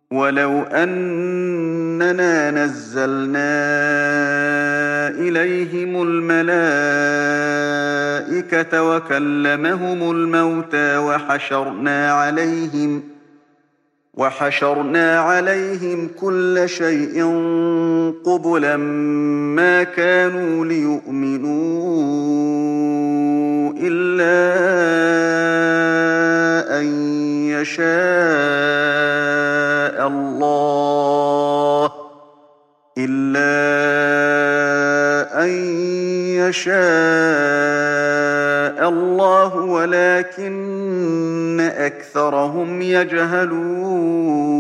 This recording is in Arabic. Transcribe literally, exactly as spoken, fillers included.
ولو أننا نزلنا إليهم الملائكة وكلمهم الموتى وحشرنا عليهم وحشرنا عليهم كل شيء قبلا ما كانوا ليؤمنوا إلا أن يشاء الله إلا أن يشاء الله ولكن أكثرهم يجهلون